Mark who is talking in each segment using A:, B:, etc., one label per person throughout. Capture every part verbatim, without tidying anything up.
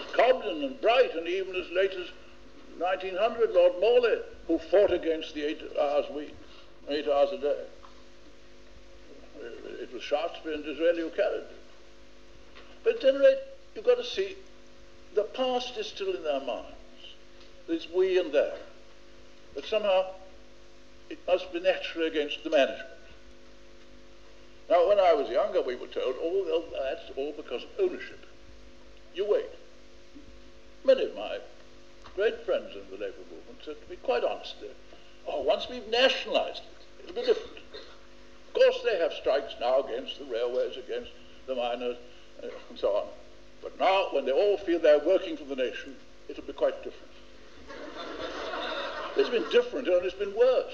A: Cobden and Bright, and even as late as nineteen hundred, Lord Morley, who fought against the eight hours a week, eight hours a day. It was Shaftesbury and Disraeli who carried it. But at any rate, you've got to see, the past is still in their minds. There's we and they. But somehow, it must be naturally against the management. Now, when I was younger, we were told, oh, well, that's all because of ownership. You wait. Many of my great friends in the Labour movement said to me quite honestly, oh, once we've nationalised it, it'll be different. Of course, they have strikes now against the railways, against the miners, uh, and so on. But now, when they all feel they're working for the nation, it'll be quite different. It's been different, and it's been worse.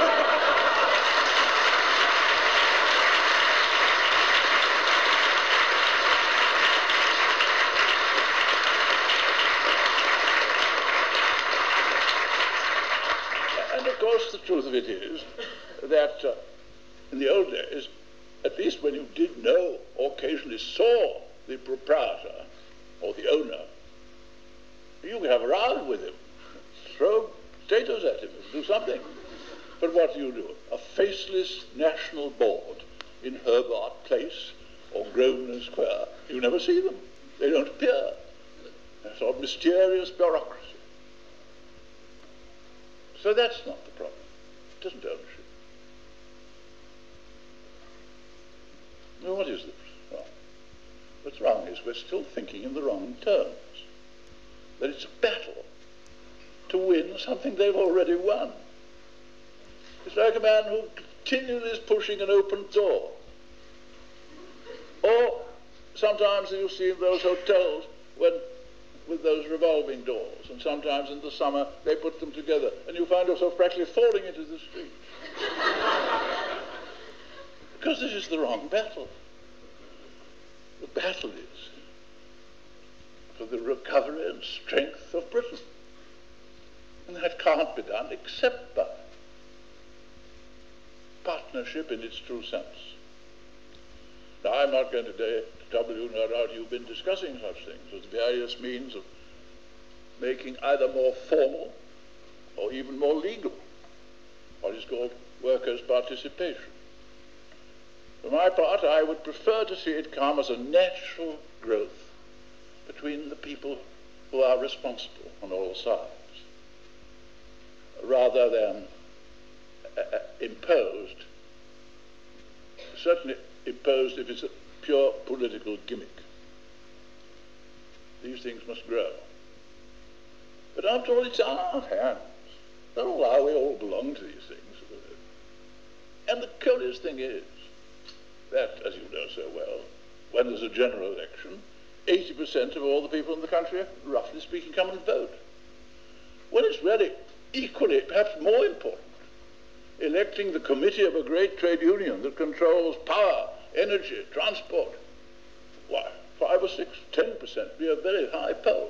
A: And of course, the truth of it is that uh, in the old days, at least when you did know or occasionally saw the proprietor or the owner, you could have a row with him, throw potatoes at him, do something. But what do you do? A faceless national board in Hobart Place or Grosvenor Square, you never see them. They don't appear. A sort of mysterious bureaucracy. So that's not the problem. It isn't ownership. Now, what is this? Wrong? What's wrong is we're still thinking in the wrong terms. That it's a battle to win something they've already won. It's like a man who continually is pushing an open door. Or sometimes you see in those hotels when with those revolving doors, and sometimes in the summer they put them together, and you find yourself practically falling into the street. Because this is the wrong battle. The battle is for the recovery and strength of Britain. And that can't be done except by partnership in its true sense. Now, I'm not going today to trouble you, no doubt you've been discussing such things as various means of making either more formal or even more legal what is called workers' participation. For my part, I would prefer to see it come as a natural growth between the people who are responsible on all sides, rather than uh, imposed, certainly imposed if it's a pure political gimmick. These things must grow. But after all, it's our hands. Don't allow we all belong to these things. And the curious thing is that, as you know so well, when there's a general election, eighty percent of all the people in the country, roughly speaking, come and vote. When it's really equally, perhaps more important, electing the committee of a great trade union that controls power, energy, transport, why, five or six, ten percent would be a very high poll.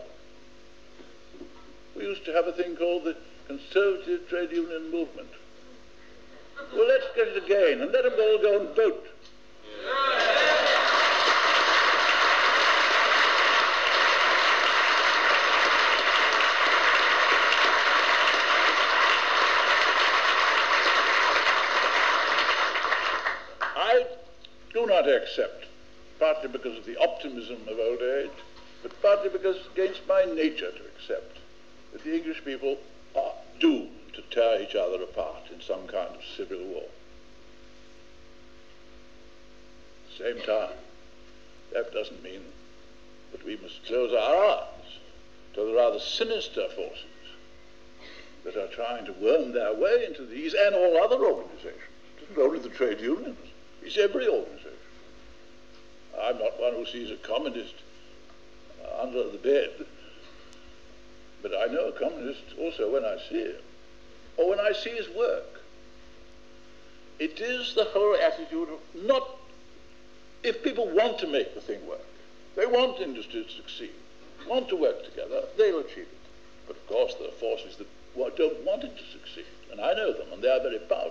A: We used to have a thing called the Conservative Trade Union Movement. Well, let's get it again, and let them all go and vote. I do not accept, partly because of the optimism of old age, but partly because it's against my nature to accept that the English people are doomed to tear each other apart in some kind of civil war. At the same time, that doesn't mean that we must close our eyes to the rather sinister forces that are trying to worm their way into these and all other organizations. It isn't only the trade unions, it's every organization. I'm not one who sees a communist uh, under the bed, but I know a communist also when I see him, or when I see his work. It is the whole attitude of not, if people want to make the thing work, they want industry to succeed, want to work together, they'll achieve it. But of course there are forces that don't want it to succeed, and I know them, and they are very powerful.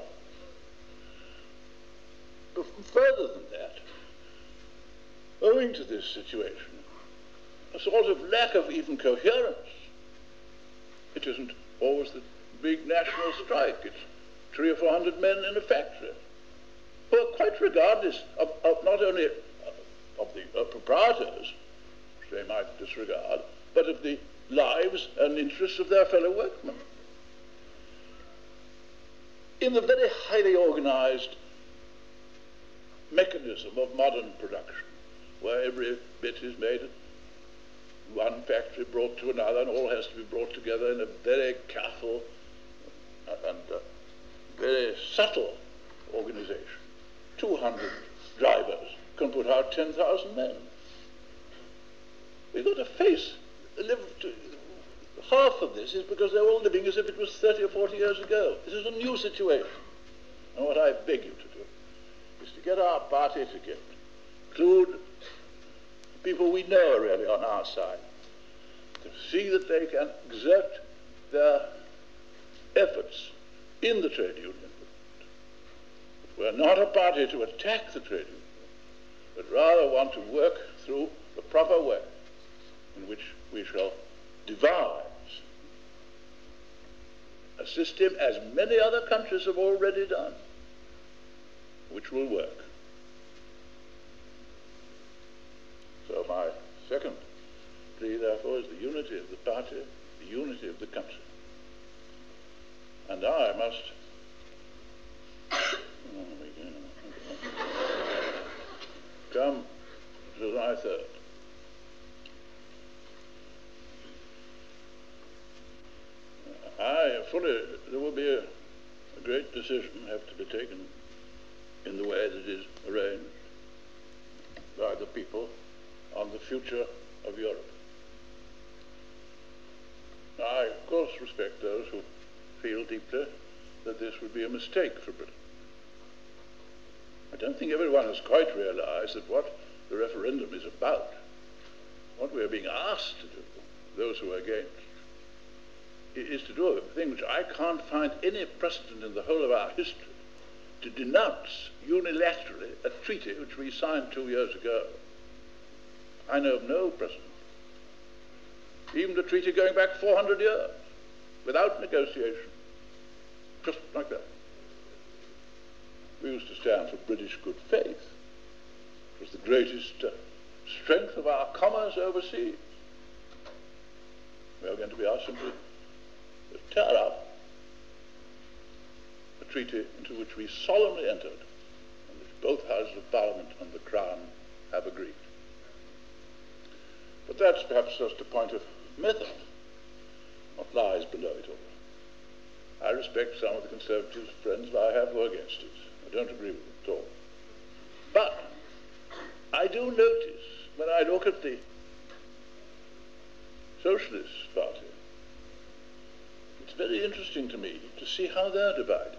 A: But further than that, owing to this situation, a sort of lack of even coherence. It isn't always the big national strike. It's three or four hundred men in a factory who are quite regardless of, of not only of the uh, proprietors, which they might disregard, but of the lives and interests of their fellow workmen. In the very highly organized mechanism of modern production, where every bit is made at one factory, brought to another, and all has to be brought together in a very careful and uh, very subtle organization. two hundred drivers can put out ten thousand men. We've got to face, live to, half of this is because they're all living as if it was thirty or forty years ago. This is a new situation. And what I beg you to do is to get our party together, include people we know are really on our side, to see that they can exert their efforts in the trade union movement. We're not a party to attack the trade union, but rather want to work through the proper way in which we shall devise a system, as many other countries have already done, which will work. So my second plea, therefore, is the unity of the party, the unity of the country. And I must come to my third. I fully, there will be a, a great decision have to be taken in the way that is arranged by the people on the future of Europe. Now, I, of course, respect those who feel deeply that this would be a mistake for Britain. I don't think everyone has quite realized that what the referendum is about, what we are being asked to do, those who are against, is to do a thing which I can't find any precedent in the whole of our history, to denounce unilaterally a treaty which we signed two years ago. I know of no precedent. Even the treaty going back four hundred years, without negotiation, just like that. We used to stand for British good faith. It was the greatest uh, strength of our commerce overseas. We are going to be asked simply to tear up a treaty into which we solemnly entered, and which both Houses of Parliament and the Crown have agreed. But that's perhaps just a point of method, what lies below it all. I respect some of the Conservative friends I have who are against it. I don't agree with them at all. But I do notice, when I look at the Socialist Party, it's very interesting to me to see how they're divided.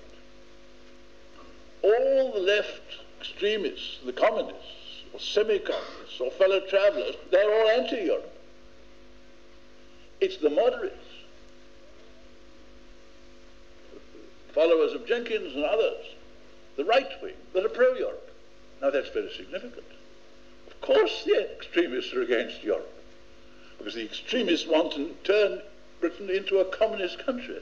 A: All the left extremists, the communists, or semi-communists, or fellow travellers, they're all anti-Europe. It's the moderates, followers of Jenkins and others, the right wing, that are pro-Europe. Now that's very significant. Of course the extremists are against Europe, because the extremists want to turn Britain into a communist country.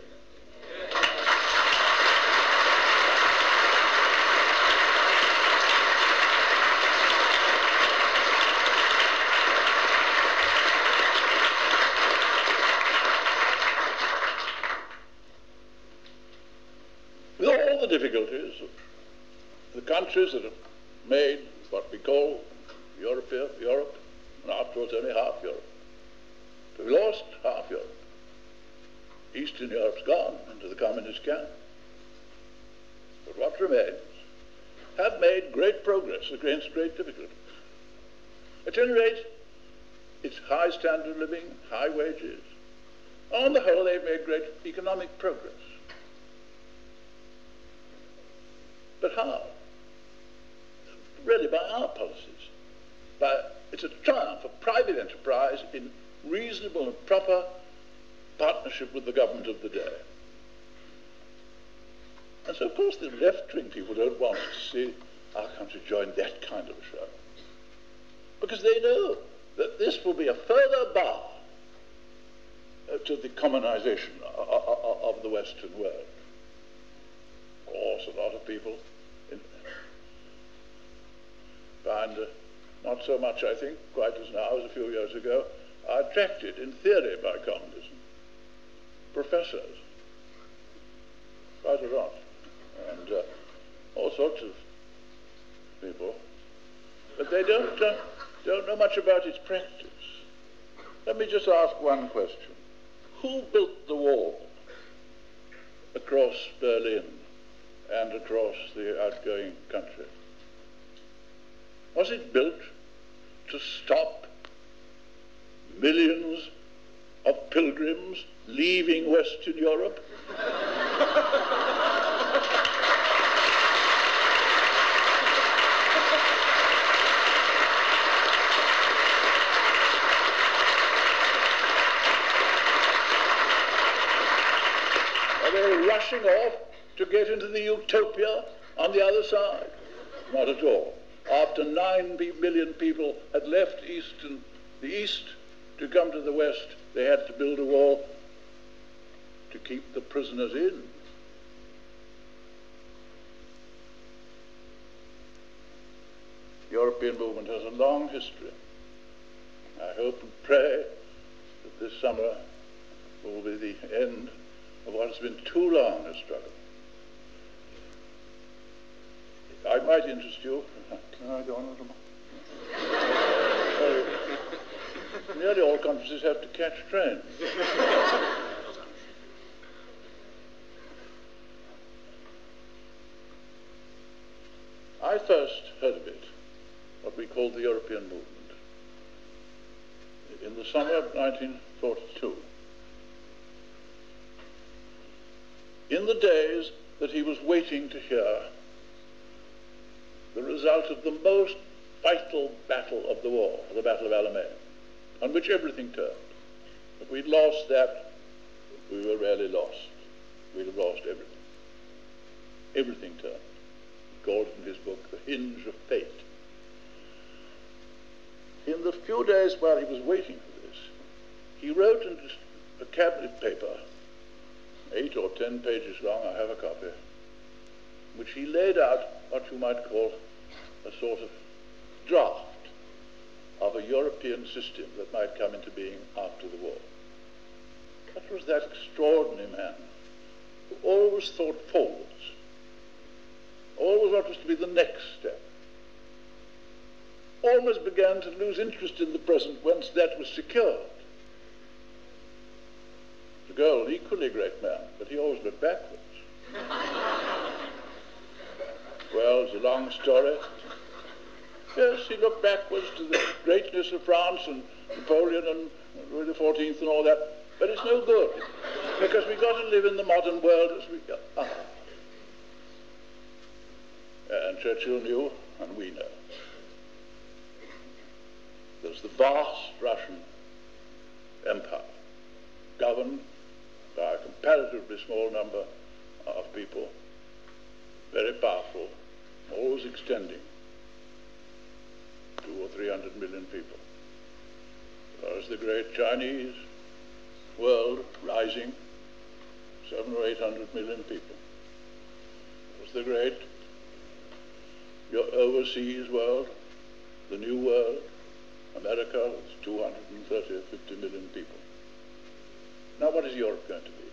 A: With all the difficulties of the countries that have made what we call Europe, Europe, and afterwards only half Europe. We've lost half Europe. Eastern Europe's gone into the communist camp. But what remains have made great progress against great difficulties. At any rate, it's high standard of living, high wages. On the whole, they've made great economic progress. But how? Really by our policies. By, it's a triumph of private enterprise in reasonable and proper partnership with the government of the day. And so, of course, the left-wing people don't want to see our country join that kind of a show. Because they know that this will be a further bar uh, to the communization of, of the Western world. Of course, a lot of people in, find uh, not so much, I think, quite as now as a few years ago, are attracted in theory by communism. Professors, quite a lot, and uh, all sorts of people, but they don't, uh, don't know much about its practice. Let me just ask one question. Who built the wall across Berlin and across the outgoing country? Was it built to stop millions of pilgrims leaving Western Europe? Are they rushing off to get into the utopia on the other side? Not at all. After nine million people had left Eastern, the East to come to the West, they had to build a wall to keep the prisoners in. The European movement has a long history. I hope and pray that this summer will be the end of what has been too long a struggle. I might interest you. Can I go on a little more? uh, nearly all conferences have to catch trains. I first heard of it, what we called the European movement, in the summer of nineteen forty-two. In the days that he was waiting to hear the result of the most vital battle of the war, the Battle of Alamein, on which everything turned. If we'd lost that, we were really lost. We'd have lost everything. Everything turned. He called it in his book, The Hinge of Fate. In the few days while he was waiting for this, he wrote in a cabinet paper, eight or ten pages long, I have a copy, which he laid out what you might call a sort of draft of a European system that might come into being after the war. That was that extraordinary man who always thought forwards, always what was to be the next step, almost began to lose interest in the present once that was secured. De Gaulle, equally great man, but he always looked backwards. Well, it's a long story. Yes, he looked backwards to the greatness of France and Napoleon and Louis the fourteenth and all that, but it's no good, because we've got to live in the modern world as we go. Ah. And Churchill knew, and we know. There's the vast Russian empire, governed by a comparatively small number of people, very powerful, always extending, two or three hundred million people. There's the great Chinese world rising, seven or eight hundred million people. There's the great your overseas world, the new world, America, with two hundred thirty or fifty million people. Now what is Europe going to be?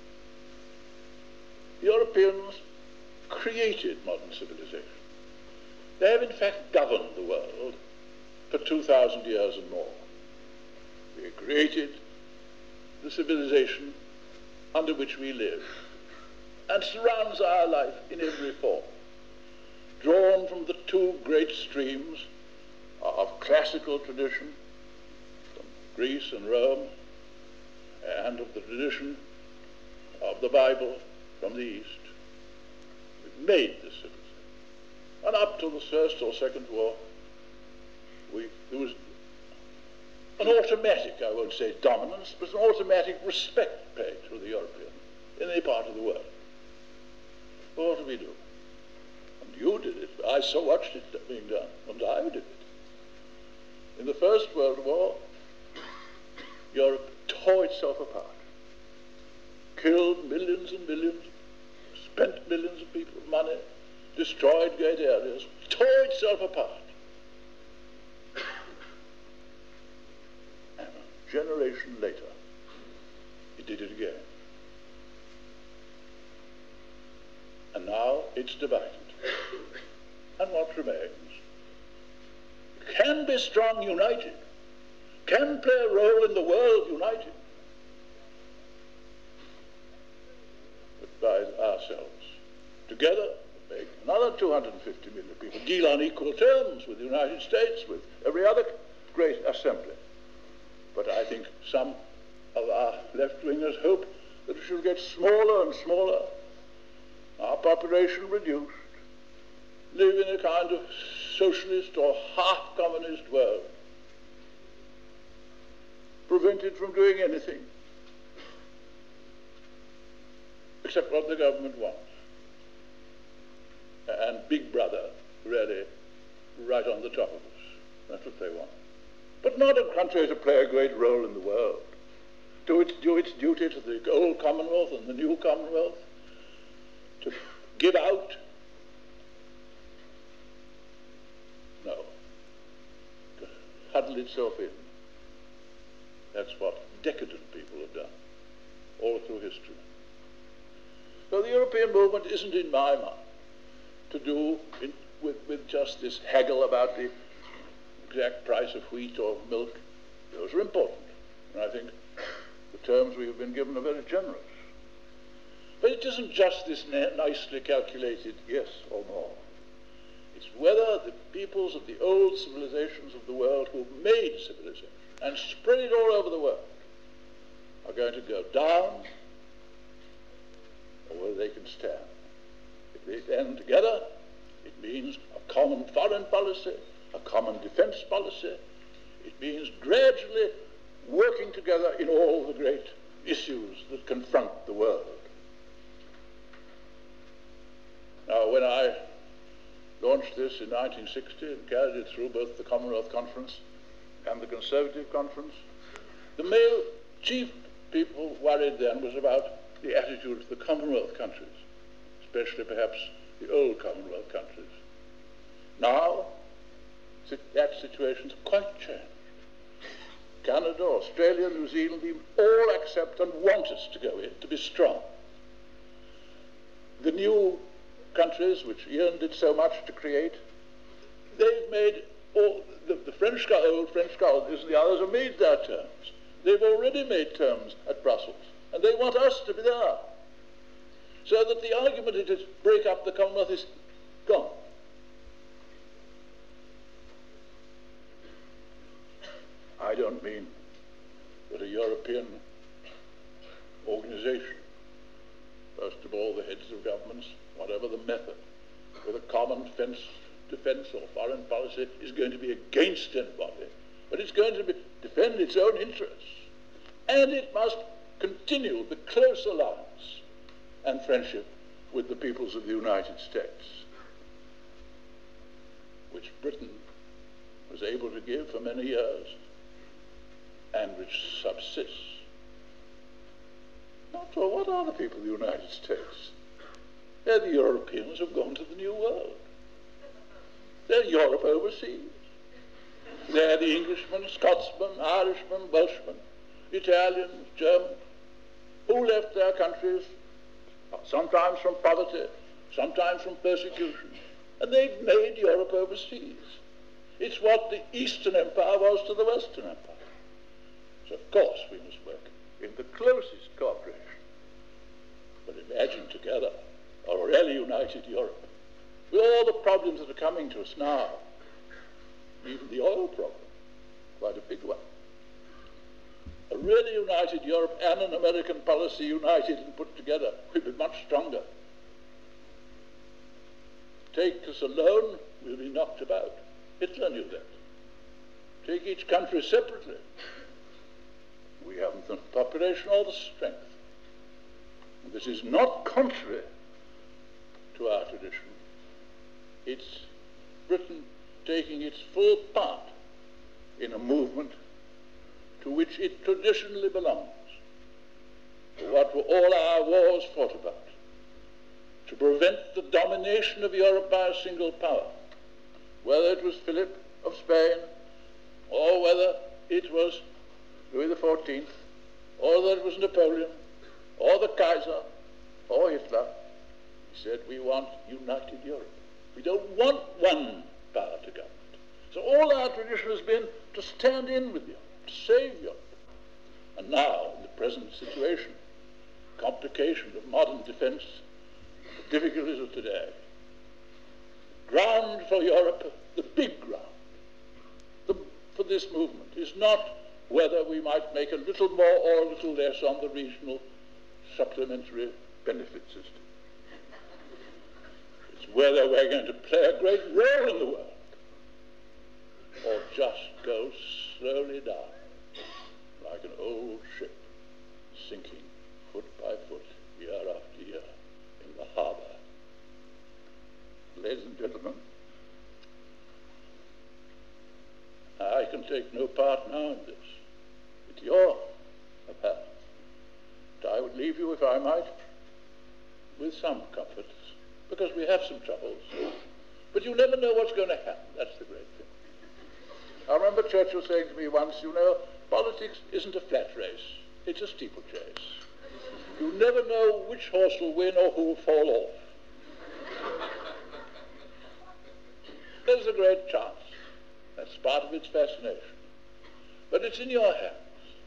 A: The Europeans created modern civilization. They have in fact governed the world for two thousand years and more. They created the civilization under which we live and surrounds our life in every form, drawn from the two great streams of classical tradition, from Greece and Rome, and of the tradition of the Bible from the East. We've made this civilization. And up to the First or Second War, we, there was an automatic, I won't say dominance, but an automatic respect paid to the European in any part of the world. Well, what do we do? And you did it. I so watched it being done, and I did it. In the First World War, Europe tore itself apart, killed millions and millions, spent millions of people's money, destroyed great areas, tore itself apart. And a generation later, it did it again. And now it's divided. And what remains? Can be strong united, can play a role in the world united, but by ourselves. Together, make another two hundred fifty million people deal on equal terms with the United States, with every other great assembly. But I think some of our left-wingers hope that it shall get smaller and smaller, our population reduced, live in a kind of socialist or half-communist world, prevented from doing anything except what the government wants. And Big Brother really right on the top of us. That's what they want. But not a country to play a great role in the world, do its, do its duty to the old Commonwealth and the new Commonwealth, to give out. No. To huddle itself in. That's what decadent people have done all through history. So the European movement isn't, in my mind, to do in, with, with just this haggle about the exact price of wheat or milk. Those are important. And I think the terms we have been given are very generous. But it isn't just this nicely calculated yes or no. It's whether the peoples of the old civilizations of the world who made civilization and spread it all over the world are going to go down, or whether they can stand. If they stand together, it means a common foreign policy, a common defense policy. It means gradually working together in all the great issues that confront the world. Now, when I launched this in nineteen sixty and carried it through both the Commonwealth Conference and the Conservative Conference, the main chief people worried then was about the attitude of the Commonwealth countries, especially perhaps the old Commonwealth countries. Now, that situation's quite changed. Canada, Australia, New Zealand, even all accept and want us to go in, to be strong. The new countries, which Ian did so much to create, they've made, all, the, the French, old French colonies and the others have made their terms. They've already made terms at Brussels, and they want us to be there. So that the argument it is break up the Commonwealth is gone. I don't mean that a European organization, first of all the heads of governments, whatever the method, with a common defense, defense or foreign policy, is going to be against anybody, but it's going to be, defend its own interests. And it must continue the close alliance and friendship with the peoples of the United States, which Britain was able to give for many years and which subsists. After all, what are the people of the United States? They're the Europeans who've gone to the New World. They're Europe overseas. They're the Englishmen, Scotsmen, Irishmen, Welshmen, Italians, Germans, who left their countries, sometimes from poverty, sometimes from persecution, and they've made Europe overseas. It's what the Eastern Empire was to the Western Empire. So of course we must work in the closest cooperation. But imagine together a really united Europe, with all the problems that are coming to us now, even the oil problem, quite a big one. A really united Europe and an American policy united and put together will be much stronger. Take us alone, we'll be knocked about. Hitler knew that. Take each country separately, we haven't the population or the strength. And this is not contrary to our tradition. It's Britain taking its full part in a movement to which it traditionally belongs. What were all our wars fought about? To prevent the domination of Europe by a single power, whether it was Philip of Spain, or whether it was Louis the fourteenth, or whether it was Napoleon, or the Kaiser, or Hitler. He said, we want united Europe. We don't want one power to govern it. So all our tradition has been to stand in with Europe, to save Europe. And now, in the present situation, complication of modern defense, the difficulties of today, ground for Europe, the big ground the, for this movement is not whether we might make a little more or a little less on the regional supplementary benefit system. It's whether we're going to play a great role in the world or just go slowly down like an old ship sinking foot by foot, year after year, in the harbor. Ladies and gentlemen, I can take no part now in this. It's your affair. But I would leave you, if I might, with some comforts, because we have some troubles. But you never know what's going to happen. That's the great thing. I remember Churchill saying to me once, you know, politics isn't a flat race. It's a steeplechase. You never know which horse will win or who will fall off. There's a great chance. That's part of its fascination. But it's in your hands.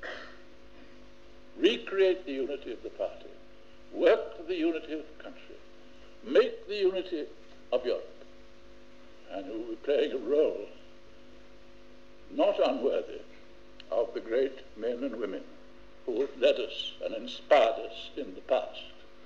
A: Recreate the unity of the party. Work for the unity of the country. Make the unity of Europe. And you will be playing a role not unworthy of the great men and women who have led us and inspired us in the past.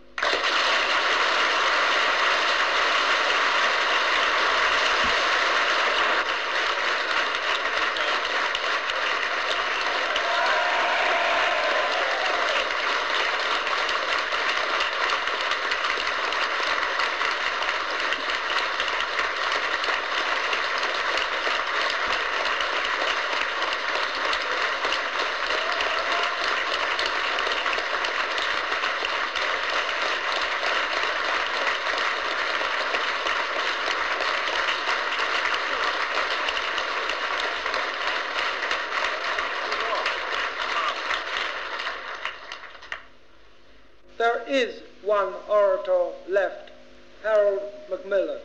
B: There is one orator left, Harold Macmillan.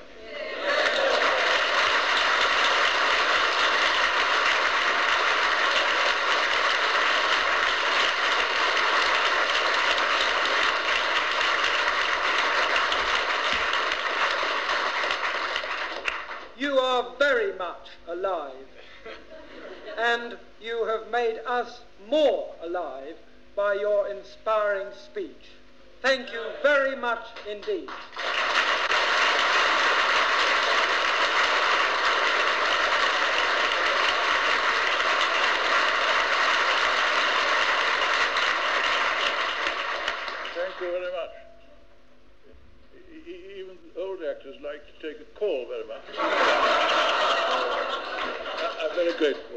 B: You are very much alive, and you have made us more alive by your inspiring speech. Thank you very much indeed.
A: Thank you very much. E- even old actors like to take a call very much. I'm very grateful.